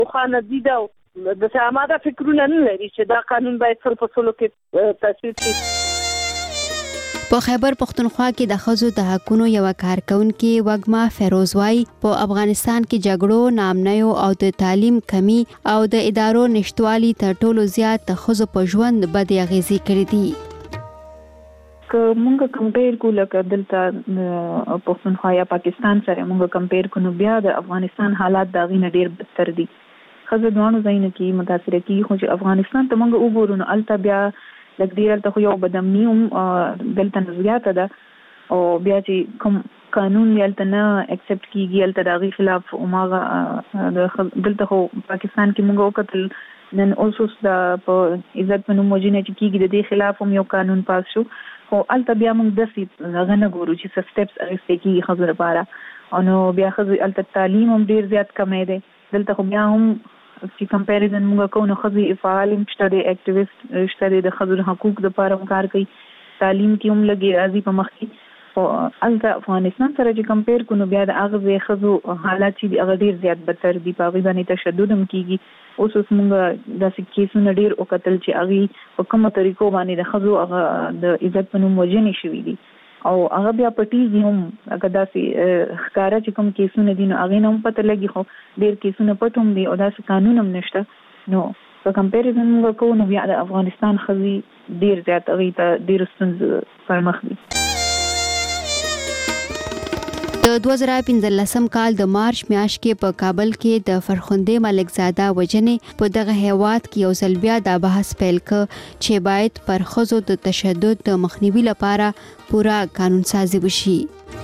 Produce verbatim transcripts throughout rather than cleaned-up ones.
خانه دي دا د سماده فکرونه نه لري چې دا قانون باید سل په سلو کې تصویب شي. په خیبر پختونخوا کې د ښځو د حقونو یو کارکونکي وګما فیروز وايي په افغانستان کې جګړو، نامنیو او د تعلیم کمی او د ادارو نشټوالي تر ټولو زیات د ښځو په ژوند بد اغیزې کړې دي. که مونږ کمپیر کو لکه دلته پښتونخوا یا پاکستان سره مونږ کمپیر کو نو بیا د افغانستان حالات دا غي ډیر بدتر دي. ښځو دوانو ځایونو کې متاثر کیږي خو چې افغانستان ته مونږ وګورو نو الته بیا لکه ډیر ته خو یو بدامني هم دلته نزیاته ده او بیا چې کوم قانون یلته نه اکسپټ کیږي یلته دغه خلاف اوماغه دلته خو پاکستان کې موږ وکتل نن اوسو د په عزت په نوم وجنه چې کیږي د دې خلاف هم یو قانون پاس شو خو الته بیا موږ د سي غنه ګورو چې سټپس اخیستل کیږي خبره لپاره او نو بیا خو الته تعلیم هم ډیر زیات کمې ده دلته خو بیا هم چې کمپیریزن موږ کوو نو ښځې فعال هم شته دی اکټیویسټ شته دی د ښځو د حقوق دپاره هم کار کوي تعلیم کې هم لګي راځي په مخ کې خو هلته افغانستان سره چې کمپیر کړو نو بیا د هغه ځای ښځو حالات چې دي هغه ډېر زیات بدتر دي په هغوی باندې تشدد هم کېږي اوس اوس موږ داسې کیسونه ډېر وکتل چې هغوی په کومو طریقو باندې د ښځو هغه د عزت په نوم وژنې شوي دي او هغه بیا پټیږي هم هغه داسې ښکاره چې کوم کیسونه دي نو هغې نه هم پته لګي خو ډېر کیسونه پټ هم دي او داسې قانون هم نشته نو په کمپیریزن موږ کوو نو بیا د افغانستان ښځې ډېر زیات هغوی ته ډېرو ستونزو پر مخ دي. د دوه زره پنځلسم کال د مارچ میاشت کې په کابل کې د فرخندې ملکزاده وژنې په دغه هیواد کې یو ځل بیا دا بحث پیل کړ چې باید پر ښځو د تشدد د مخنیوي لپاره پوره قانون سازي وشي.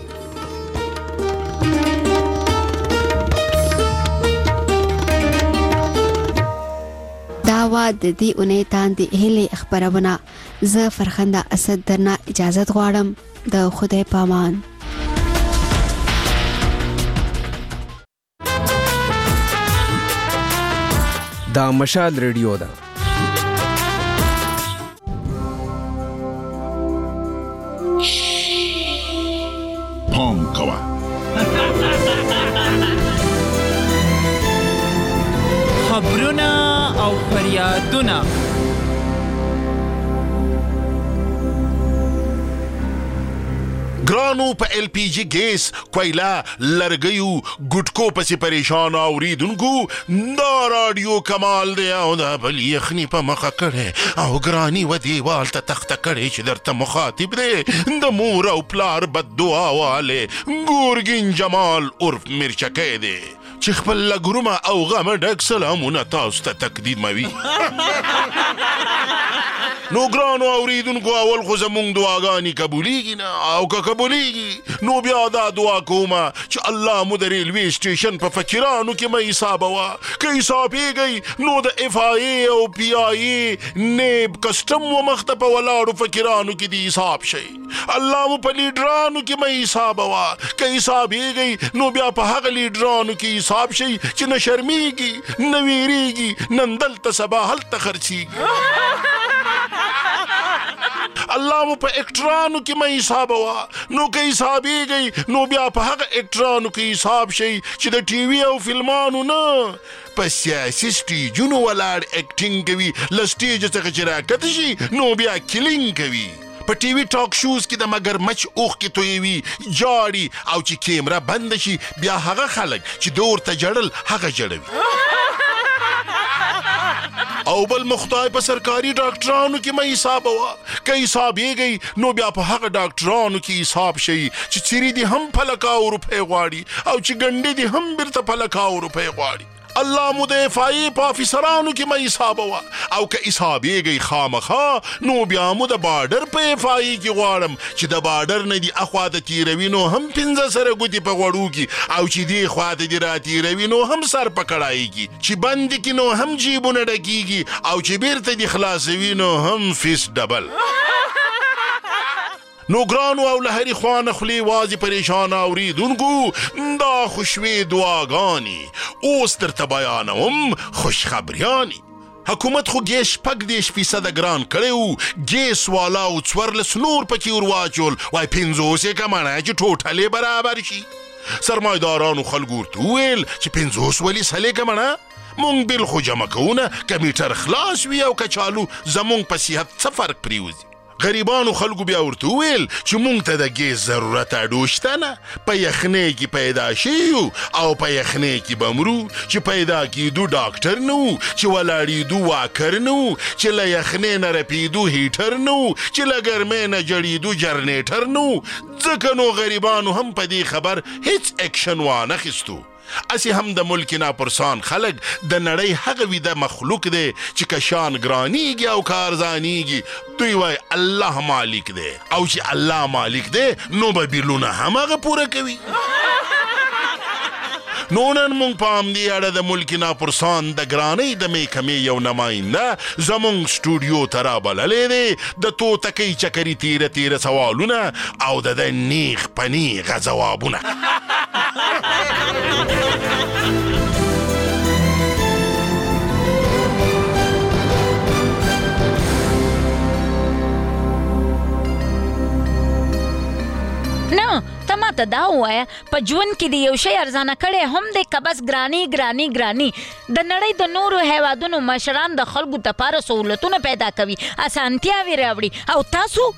دا وا د دې اونۍ تاندې هلې خبرونه زه فرخنده اسد درنه اجازه غواړم د خدای پامان. دا مشال ریډیو ده. پام کوه خبرونه او فریادونه ګرانو په ایل پی جی ګیس کویلا لرګیو ګټکو پسې پریشان اوریدونکو دا رادیو کمال دی او دا بل یخني په مخه کړی او ګرانی و دیوال ته تخته کړی چې درته مخاطب دی د مور او پلار بد دعا واله ګورګین جمال عرف مرچکی دی چې خپل لګرومه او غمه ډک سلامونه تاسو ته تقدیموي. نو ګرانو اوریدونکو اول خو زمونږ دعاګانې قبولیږي نه او که قبولیږي نو بیا دا دعا کومه چې الله مو د ریلوی سټیشن په فقیرانو کې مه حسابوه که حسابېږئ نو د اف آی ای او پی آی ای نیب کسټم و مخته په ولاړو فقیرانو کې د حساب شئ. الله مو په لیډرانو کې مه حسابوه که حسابېږئ نو بیا په هغه لیډرانو کې حساب شئ چې نه شرمېږي نه ویریږي نن دلته سبا هلته خرڅېږي. الله مو په اکټرانو کې مه حسابوه نو که حسابېږئ نو بیا په هغه اکټرانو کې حساب شئ چې د ټي وي او فلمانو نه په سیاسي سټیجونو ولاړ اکټینګ کوي له سټیج څخه چې راکته شي نو بیا کلینګ کوي. په ټي وي ټاک شوز کې د مگر مچ اوښکې تویوي جاړي او چې کیمره بنده شي بیا هغه خلک چې د ورته جړل هغه جړوي او بل مختای په سرکاري ډاکټرانو کې مه حسابوه که حسابېږئ نو بیا په هغه ډاکټرانو کې حساب شئ چې څیرې دې هم په لکاو روپۍ غواړي او چې ګنډې دې هم بیرته په لکاو روپۍ غواړي. الله مو د اف آی ای په افیسرانو کې مه حسابوه او که حسابېږئ خامخا نو بیا مو د بارډر په اف آی ای کې غواړم چې د بارډر نه دې اخوا ته تېروي نو هم پنځه سره ګوتې په غوړو کې او چې دې خوا ته دې را تېروي نو هم سر په کړایي کې چې بند کې نو هم جیبونه ډکېږي او چې بیرته دې خلاصوي نو هم فیس ډبل. نو ګرانو او له هرې خوا نه خولې وازې پریشانه اوریدونکو دا خوشوې دعاګانې اوس درته بیانوم خوشخبریانې. حکومت خو ګیس شپږ دېرش فیصده ګران کړی و ګیس والاو څوارلس نور پکې ور واچول وایي پنځوس یې که منه چې ټوټل برابر شي. سرمایدارانو خلکو ورته وویل چې پنځوس ولې سلې که منه مونږ بیل خو جمع کوونه که میټر خلاص وي او که چالو زمونږ په صحت څه فرق پریوزي. غریبانو خلکو بیا ورته وویل چې مونږ ته د ګیس ضرورت اډو شته نه، په یخنۍ کې پیدا شوي او په یخنۍ کې به مرو، چې پیدا کېدو ډاکټر نه و، چې ولاړېدو واکر نه و، چې له یخنۍ نه رپېدو هیټر نه و، چې له ګرمۍ نه جړېدو جرنیټر نه و. ځکه نو غریبانو هم په دې خبر هیڅ اکشن وانخیستو. اسی هم د ملک ناپرسان خلق د نړۍ هغه ویده مخلوق دی چې کشان ګرانیږي او کارزانیږي، دوی وای الله مالک دی، او چې الله مالک دی نو به بیلونه هم هغه پوره کوي. نو نن مونږ په همدې اړه د ملک ناپرسان د ګرانۍ د محکمې یو نماینده زمونږ سټوډیو ته رابللی دی، د توتکۍ چکري تیره تیره سوالونه او د ده نیغ په نیغه ځوابونه. نه ته ماته دا ووایه په ژوند کې د یو شی ارزانه کړی هم دی که بس ګراني ګراني ګراني؟ د نړۍ د نورو هیوادونو مشران د خلکو دپاره سهولتونه پیدا کوي، اسانتیاوې راوړي، او تاسو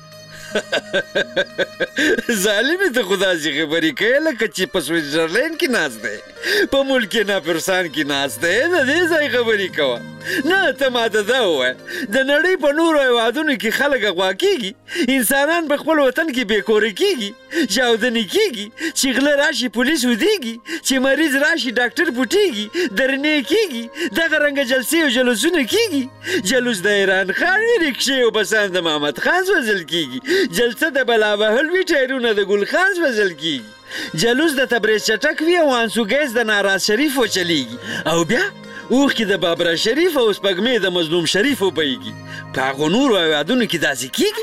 ظالمې ته خو داسې خبرې کوې لکه چې په سویټزرلینډ کې ناست دی، په ملک ناپرسان کې ناست دی. د دې ځای خبرې کوه. نه ته ماته دا ووایه د نړۍ په نورو هیوادونو کې خلک اغوا کېږي، انسانان په خپل وطن کې بېکوره کېږي، چاودنې کېږي، چې غله راشي پولیس ودېږي، چې مریض راشي ډاکټر پټېږي، درنې کېږي، دغه رنګه جلسې او جلوسونه کېږي. جلوس د ایران خان وي، رکشې او بسان د محمد خان سوځل کېږي، جلسه د بلا وهل وي، ټایرونه د ګل خان سوځل کېږي، جلوس د تبریز چټک وي او انسوګیز د ناراض شریف وچلیږي، او بیا اوښکې د بابرا شریف او سپږمې د مظلوم شریف وبهیږي. په هغو نورو هیوادونو کې داسې کېږي؟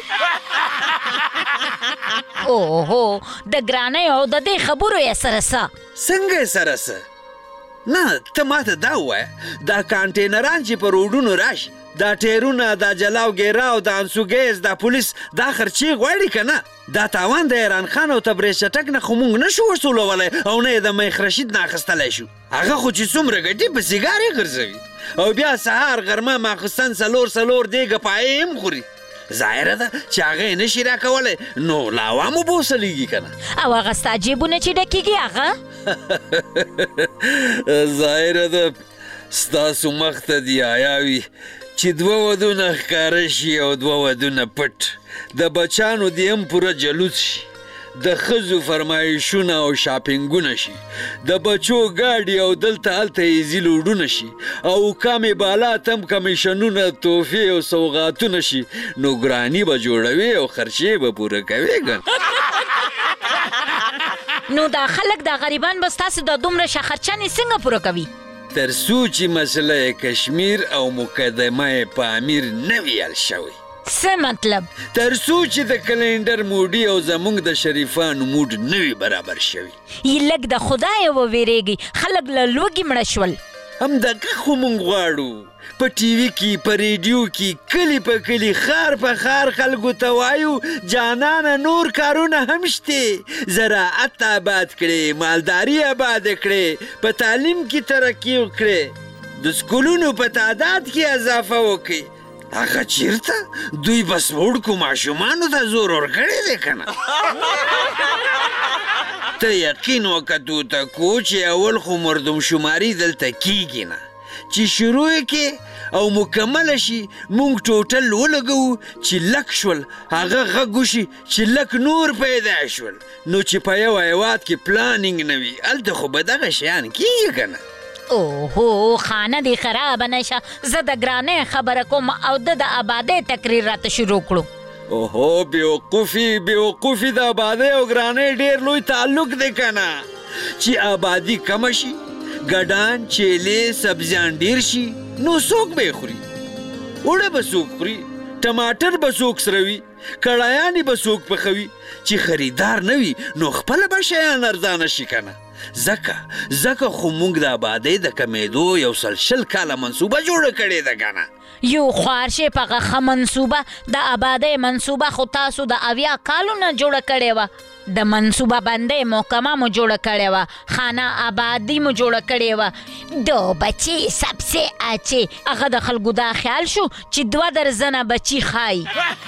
اوهو د ګرانۍ او د دې خبرو یې سره څه؟ څنګه یې سره څه؟ نه ته ماته دا ووایه دا کانټینران چې په روډونو راشي، دا ټیرونه، دا جلاو ګیرا او دا انسوګیز، دا پولیس، دا خرچې غواړي که نه؟ دا تاوان د ایران خان او تبریز چټک نه خو موږ نه شو وصولولی، او نه یې د میخ رشید نه اخیستلی شو. هغه خو چې څومره ګټي په سیګار یې غورځوي، او بیا سهار غرمه ماخستن څلور څلور دیګه پایې هم خوري. ظاهره ده چې هغه یې نشي راکولی، نو له عوامو به وسلیږي که نه؟ او هغه ستا جیبونه چې ډکېږي هغه؟ ظاهره ده ستاسو مخ ته دې حیا وي چې دوه ودونه ښکاره شي او دوه ودونه پټ، د بچانو دې هم پوره جلوس شي، د ښځو فرمایشونه او شاپینګونه شي، د بچو ګاډي او دلته هلته ایزي لوډونه شي، او کامې بالا تم کمیشنونه، تحفې او سوغاتونه شي، نو ګراني به جوړوي او خرچې به پوره کوي ګن. نو دا خلک دا غریبان به ستاسې د دومره شخرچنې څنګه پوره کوي؟ تر څو چې مسله کشمیر او مقدمه پامیر نه وي حل شوی. څه مطلب؟ تر څو چې د کلینډر موډي او زموږ د شریفانو موډ نه وي برابر شوي. یې لږ د خدایه وویرېږئ، خلک له لوږې مړه شول. همدغه خو موږ غواړو. په ټي وي کې، په ریډیو کې، کلي په کلي، ښار په ښار خلکو ته وایو جانانه نور کارونه هم شته، زراعت آباد کړې، مالداري آباد کړې، په تعلیم کې ترقي وکړې، د سکولونو په تعداد کې اضافه وکړې. هغه چیرته دوی بس وړکو ماشومانو ته زور ورکړی دی که نه؟ ته یقین وکړه توتکو چې اول خو مردم شماري دلته کیږي نه، چې شروع کې او مکمله شي مونږ ټوټل ولګوو چې لک شول، هغه غږ وشي چې لک نور پیدا شول، نو چې په یو هیواد کې پلانینګ نه وي هلته خو به دغه شیان کیږي که نه؟ اوهو خانه دې خرابه نشه، زه د ګرانۍ خبره کوم او ده د آبادۍ تقریر راته شروع کړو. اوهو بیوقوفي بیوقوفي د آبادۍ او ګرانۍ ډېر لوی تعلق دی که نه؟ چې آبادي کمه شي، ګډان چیلې سبزیان ډېر شي، نو څوک به یې خوري؟ اوړه به څوک خوري؟ ټماټر به څوک سروي؟ کړایانې به څوک پخوي؟ چې خریدار نه وي نو خپله به شیان ارزانه شي که نه؟ ځکه ځکه خو موږ د آبادۍ د کمیدو یو سل شل کاله منصوبه جوړه کړې ده که نه؟ یو خوار شی په هغه ښه منصوبه، د آبادۍ منصوبه خو تاسو د اویا کالو نه جوړه کړې وه. د منصوبه بندۍ محکمه مو جوړه کړې وه، خانه آبادي مو جوړه کړې وه، دو بچې سبسې اچې. هغه د خلکو دا خیال شو چې دوه درزنه بچي ښایي.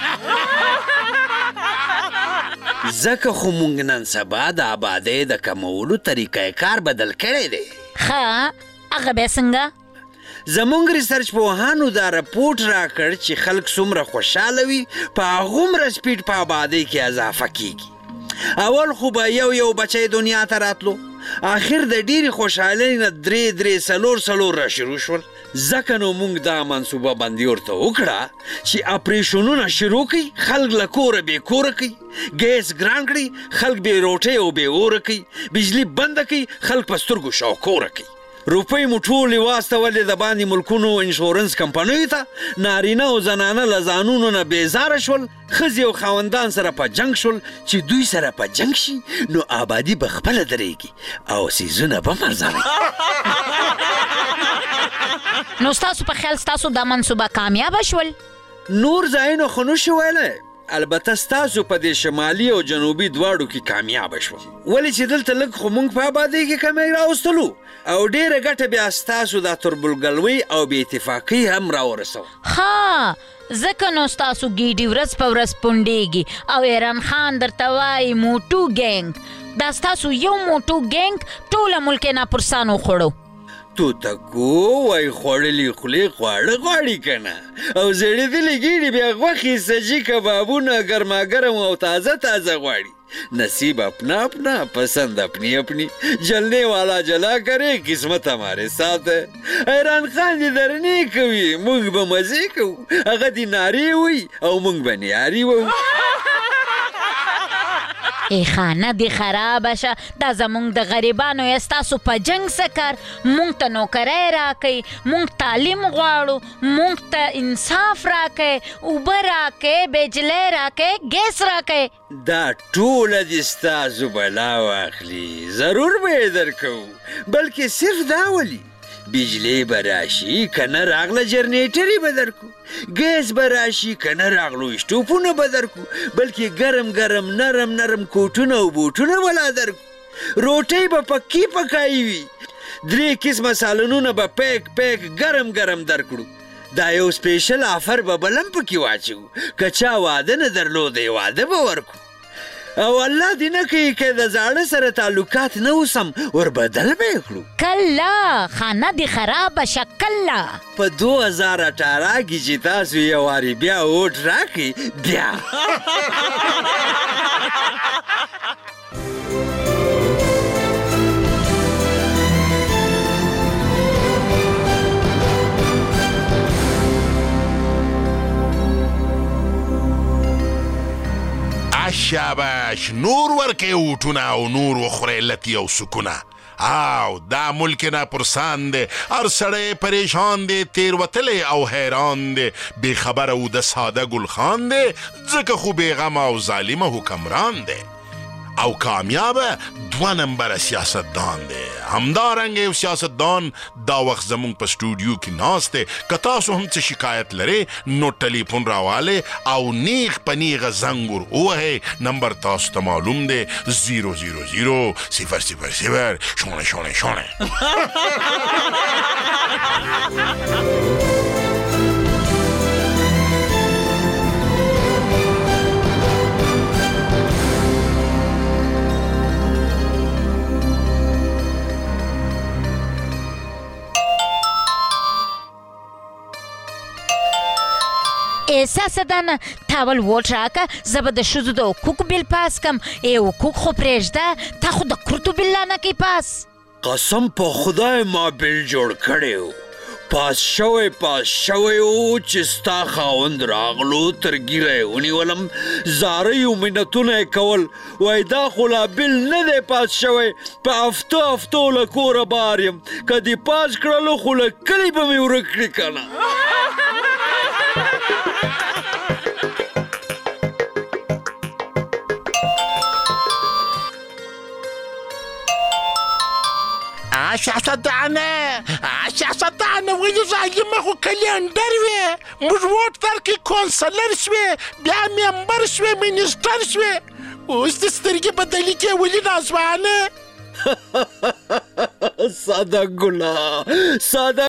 ځکه خو موږ نن سبا د آبادۍ د کمولو طریقه کار بدل کړی دی. ښه، هغه بیا څنګه؟ زمونږ ریسرچ پوهانو دا رپورټ راکړ چې خلک څومره خوشحاله وي په هغومره سپیډ په آبادۍ کې اضافه کیږي. اول خو به یو یو بچی دنیا ته راتلو، آخر د ډېرې خوشحالۍ نه درې درې څلور څلور را شروع شول. ځکه نو موږ دا منصوبه بندي ورته وکړه چې اپریشنونه شروع کړي، خلک له کوره بې کوره کړي، ګیس ګران کړي، خلک بې روټۍ او بې اوره کړي، بجلي بنده کړي، خلک په سترګو شاوکوره کړي. روپۍ مو ټولې واستولې د باندې ملکونو انشورنس کمپنیو ته، نارینه او زنانه له ځانونو نه بېزاره شول، ښځې او خاوندان سره په جنګ شول چې دوی سره په جنګ شي نو آبادي به خپله درېږي او سیزونه به مرزوي. نو ستاسو په خیال ستاسو دا منصوبه کامیابه شول؟ نور ځایونه خو نشو ویلی، البته ستاسو په دې شمالي او جنوبي دواړو کې کامیابه شوه، ولې چې دلته لږ خو موږ په آبادۍ کې کمی راوستلو او ډېره ګټه بیا ستاسو دا تربورګلوۍ او بې اتفاقۍ هم راورسوه. ها، ځکه نو ستاسو ګیډي ورځ په ورځ پونډېږي او ایران خان درته وایي موټو ګینګ. دا ستاسو یو موټو ګینګ ټوله ملک یې ناپرسان وخوړو. توتکو وای خوړلي خولې خواړه غواړي که نه، او زړېدلې ګیډې بیا غوښې سجي کبابونه ګرماګرم او تازه تازه غواړي. نصیب اپنا اپنا، پسند اپنی اپنی، جلنے والا جلا کرے قسمت ہمارے ساتھ ہے. حیران خان دې درنې کوي، موږ به مزې کوو، هغه دې نارې وي او موږ به نیاري وو. ای خانه دې خرابه شه، دا زمونږ د غریبانو یا ستاسو په جنګ څه کار؟ مونږ ته نوکری راکئ، مونږ تعلیم غواړو، مونږ ته انصاف راکئ، اوبه راکئ، بجلی راکئ، ګیس راکئ. دا ټوله دې ستاسو بلا واخلي، ضرور به یې درکوو، بلکې صرف دا ولي بجلی به راشي که نه راغله جرنیټرې به درکو، ګیس به راشي که نه راغلو اسټوپونه به درکو، بلکې ګرم ګرم نرم نرم کوټونه او بوټونه به لا درکو، روټۍ به پکې پکایي وي، درې قسمه سالونونه به پیک پیک ګرم ګرم درکړو. دا یو سپیشل آفر به بل هم پکې واچو، که چا واده نه درلودی واده به ورکو، او الله دې نه کوي که د زاړه سره تعلقات نه اوسم وربدل به یې کړو. کله خانه دې خرابه شه، کله. په دو هزار اټاره کې چې تاسو یو وارې بیا ووټ راکړئ بیا شاباش، نور ورکې اوټونه او نور وخورې لتي او سکونه. او دا ملک ناپرسان دی، هر سړی پریشان دی، تیروتلی او حیران دی، بې خبره او د ساده ګل خان دی، ځکه خو بېغمه او ظالمه حکمران دی او کامیابه دوه نمبره سیاستدان دی. همدارنګه یو سیاستدان دا وخت زمونږ په سټوډیو کې ناست دی. که تاسو هم څه شکایت لرئ نو ټلیفون راواله او نیغ په نیغه زنګ ور ووهئ. نمبر تاسو ته معلوم دی، زیرو زیرو زیرو صفر صفر صفر شونه شونه شونه. سیاستدانه تاول ووټ راکه، زه به د ښځو د حقوقو بیل پاس کم. ای حقوق خو پرېږده، تا خو د کرتو بیل لا نه کوي پاس. قسم په خدای ما بیل جوړ کړی و، پاس شوی پاس شوی و چې ستا خاوند راغلو تر ګیره یې ونیولم، زاره یو منتونه یې کول، وای دا خو لا بیل نه دی پاس شوی، په هفتو هفتو له کوره بار یم، که دې پاس کړلو خو له کلي به مې ورک کړي که نه. سیاستدانه سیاستدانه ولې ظالمه خو کلینډر وې، موږ ووټ درکړې کونسلر شوې، بیا ممبر شوې، منیسټر شوې، اوس د سترګې په تلي کې ولې ناسوانه ساده ګله ساده